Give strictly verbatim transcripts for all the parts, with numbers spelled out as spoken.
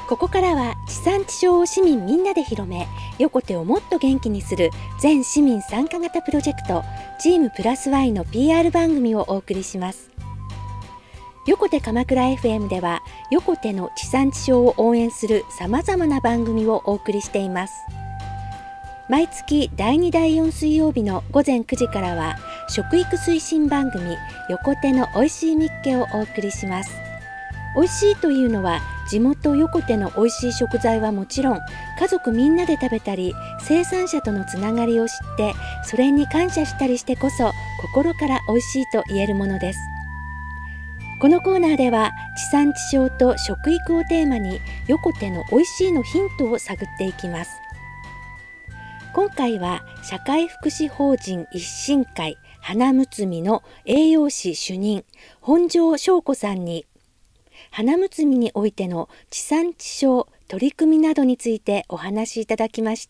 ここからは地産地消を市民みんなで広め、横手をもっと元気にする全市民参加型プロジェクトチームプラス Y の ピーアール 番組をお送りします。横手鎌倉 エフエム では横手の地産地消を応援するさまざまな番組をお送りしています。毎月だいにだいよん水曜日のごぜんくじからは食育推進番組横手のおいしいみっけをお送りします。おいしいというのは地元横手のおいしい食材はもちろん、家族みんなで食べたり生産者とのつながりを知ってそれに感謝したりしてこそ心からおいしいと言えるものです。このコーナーでは地産地消と食育をテーマに横手のおいしいのヒントを探っていきます。今回は社会福祉法人一新会花むつみの栄養士主任本庄翔子さんに花むつみにおいての地産地消取り組みなどについてお話しいただきました。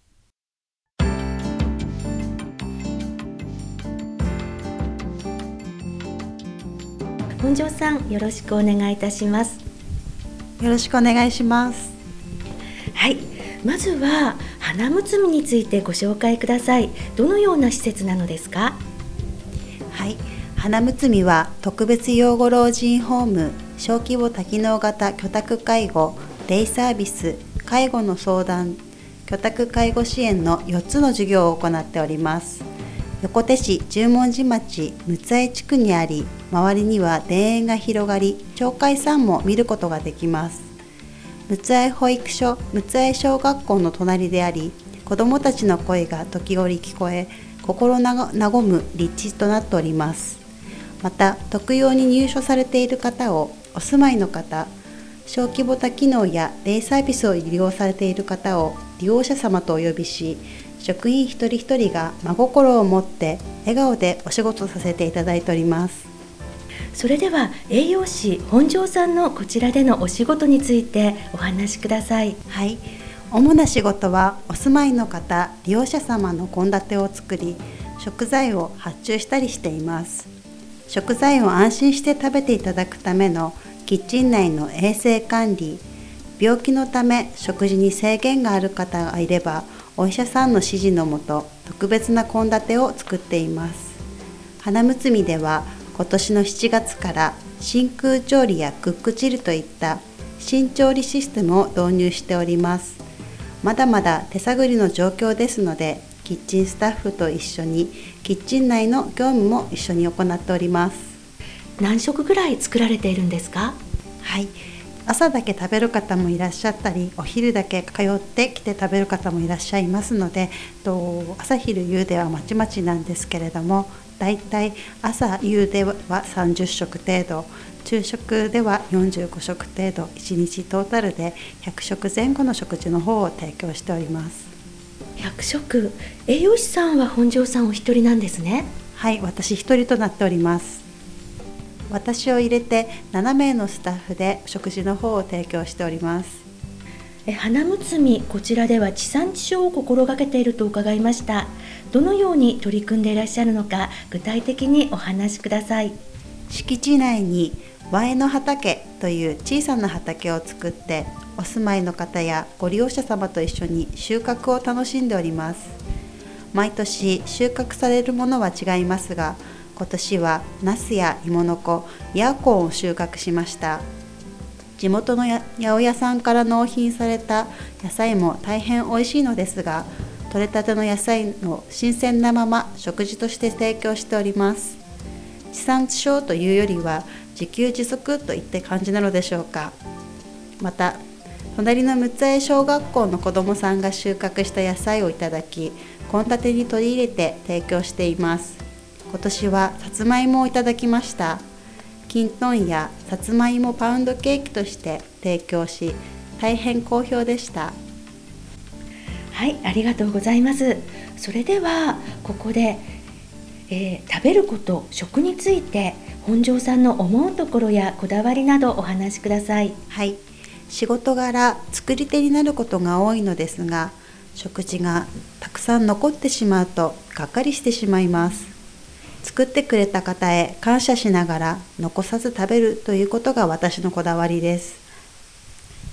本庄さん、よろしくお願いいたします。 よろしくお願いします。 はい、まずは花むつみについてご紹介ください。どのような施設なのですか？ はい、花むつみは特別養護老人ホーム、小規模多機能型居宅介護、デイサービス、介護の相談、居宅介護支援のよっつの事業を行っております。横手市十文字町六合地区にあり、周りには田園が広がり、鳥海山も見ることができます。六合保育所、六合小学校の隣であり、子どもたちの声が時折聞こえ、心な和む立地となっております。また、特養に入所されている方をお住まいの方、小規模多機能やデイサービスを利用されている方を利用者様とお呼びし、職員一人一人が真心を持って笑顔でお仕事させていただいております。 それでは栄養士本庄さんのこちらでのお仕事についてお話しください。 はい、主な仕事はお住まいの方、利用者様の献立を作り、食材を発注したりしています。食材を安心して食べていただくためのキッチン内の衛生管理、病気のため食事に制限がある方がいればお医者さんの指示のもと特別な献立を作っています。花むつみでは今年のしちがつから真空調理やクックチルといった新調理システムを導入しております。まだまだ手探りの状況ですので、キッチンスタッフと一緒にキッチン内の業務も一緒に行っております。 何食ぐらい作られているんですか？ はい、朝だけ食べる方もいらっしゃったり、お昼だけ通ってきて食べる方もいらっしゃいますので、と朝昼夕ではまちまちなんですけれども、だいたい朝夕ではさんじゅっしょく程度、昼食ではよんじゅうごしょく程度、いちにちトータルでひゃくしょくぜん後の食事の方を提供しております。 ひゃくしょく、栄養士さんは本庄さんお一人なんですね。 はい、私一人となっております。私を入れてななめいのスタッフで食事の方を提供しております。 え花むつみ、こちらでは地産地消を心がけていると伺いました。どのように取り組んでいらっしゃるのか、具体的にお話しください。 敷地内にわえの畑という小さな畑を作って、お住まいの方やご利用者様と一緒に収穫を楽しんでおります。毎年収穫されるものは違いますが、今年はナスや芋の子、ヤーコンを収穫しました。地元の八百屋さんから納品された野菜も大変美味しいのですが、取れたての野菜の新鮮なまま食事として提供しております。地産地消というよりは自給自足といった感じなのでしょうか。また、隣の六合小学校の子どもさんが収穫した野菜をいただき、献立に取り入れて提供しています。今年はさつまいもをいただきました。きんとんやさつまいもパウンドケーキとして提供し、大変好評でした。 はい、ありがとうございます。それではここで、えー、食べること、食について本庄さんの思うところやこだわりなどお話しください。 はい、仕事柄作り手になることが多いのですが、食事がたくさん残ってしまうとがっかりしてしまいます。作ってくれた方へ感謝しながら残さず食べるということが私のこだわりです。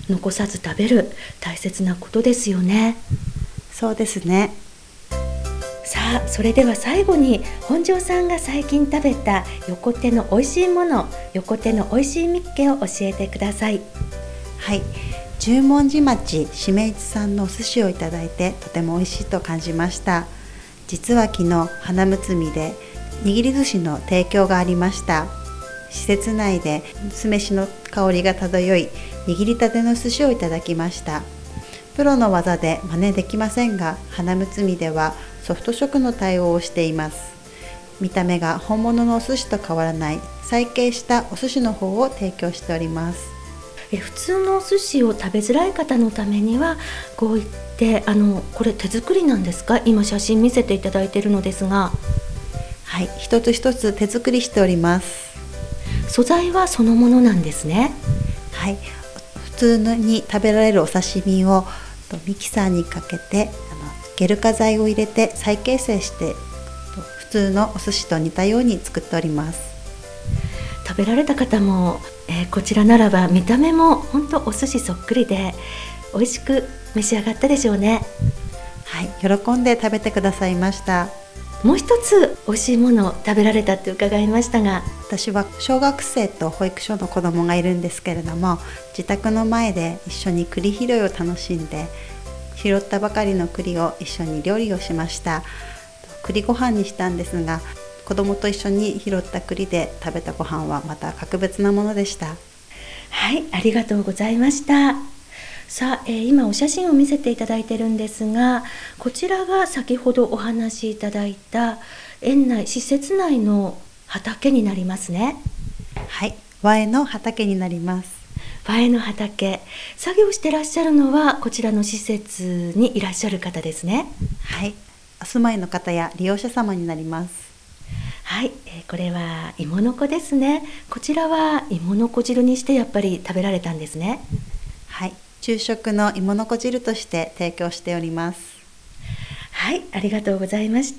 残さず食べる大切なことですよね。 そうですね。 さあ、それでは最後に本庄さんが最近食べた横手の美味しいもの、横手の美味しいみっけを教えてください。 はい、十文字町しめいちさんのお寿司をいただいてとても美味しいと感じました。実は昨日花むつみで握り寿司の提供がありました。施設内で酢飯の香りが漂い、握りたての寿司をいただきました。プロの技で真似できませんが、花むつみではソフト食の対応をしています。見た目が本物のお寿司と変わらない再形したお寿司の方を提供しております。 え普通のお寿司を食べづらい方のためにはこういってあのこれ手作りなんですか？今写真見せていただいているのですが、 はい、一つ一つ手作りしております。 素材はそのものなんですね。 はい、普通に食べられるお刺身をミキサーにかけてあのゲル化剤を入れて再形成して普通のお寿司と似たように作っております。 食べられた方も、えー、こちらならば見た目も本当お寿司そっくりで美味しく召し上がったでしょうね。 はい、喜んで食べてくださいました。 もう一つ美味しいものを食べられたって伺いましたが、 私は小学生と保育所の子供がいるんですけれども、自宅の前で一緒に栗拾いを楽しんで、拾ったばかりの栗を一緒に料理をしました。栗ご飯にしたんですが、子供と一緒に拾った栗で食べたご飯はまた格別なものでした。 はい、ありがとうございました。さあ、えー、今お写真を見せていただいているんですが、こちらが先ほどお話しいただいた園内施設内の畑になりますね。 はい、和江の畑になります。 和江の畑、作業してらっしゃるのはこちらの施設にいらっしゃる方ですね。 はい、お住まいの方や利用者様になります。 はい、えー、これは芋の子ですね。こちらは芋の子汁にしてやっぱり食べられたんですね。 はい、昼食の芋の子汁として提供しております。 はい、ありがとうございました。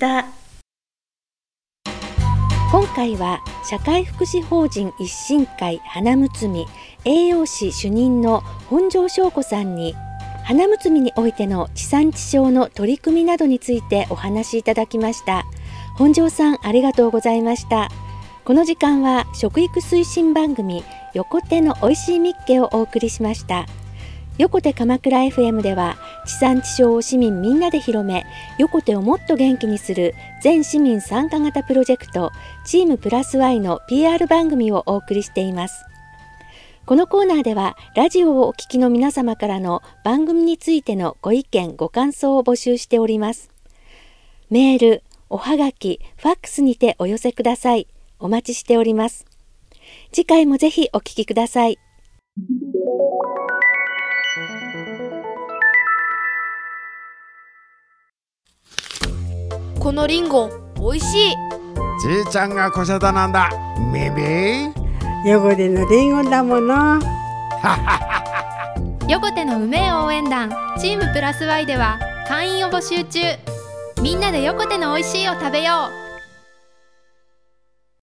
今回は社会福祉法人一心会花むつみ栄養士主任の本庄翔子さんに花むつみにおいての地産地消の取り組みなどについてお話しいただきました。本庄さん、ありがとうございました。この時間は食育推進番組横手のおいしいみっけをお送りしました。横手鎌倉 エフエム では地産地消を市民みんなで広め、横手をもっと元気にする全市民参加型プロジェクトチームプラス ワイ の ピーアール 番組をお送りしています。このコーナーではラジオをお聞きの皆様からの番組についてのご意見ご感想を募集しております。メール、おはがき、ファックスにてお寄せください。お待ちしております。次回もぜひお聞きください。 このリンゴおいしい。 じいちゃんがこしゃだなんだ。めめ横手のリンゴだもの。 横手の梅応援団チームプラス ワイ では会員を募集中。みんなで横手のおいしいを食べよう。